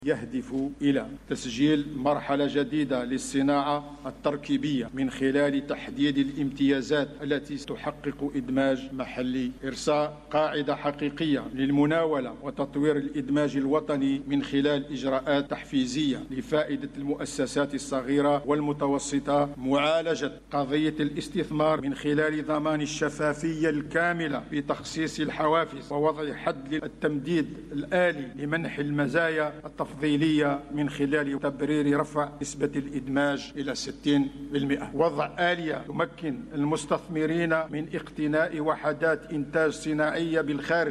يهدف إلى تسجيل مرحلة جديدة للصناعة التركيبية من خلال تحديد الامتيازات التي تحقق إدماج محلي، إرساء قاعدة حقيقية للمناولة وتطوير الإدماج الوطني من خلال إجراءات تحفيزية لفائدة المؤسسات الصغيرة والمتوسطة، معالجة قضية الاستثمار من خلال ضمان الشفافية الكاملة في تخصيص الحوافز ووضع حد للتمديد الآلي لمنح المزايا التفضيلية من خلال تبرير رفع نسبة الإدماج إلى 60%، وضع آلية تمكن المستثمرين من اقتناء وحدات إنتاج صناعية بالخارج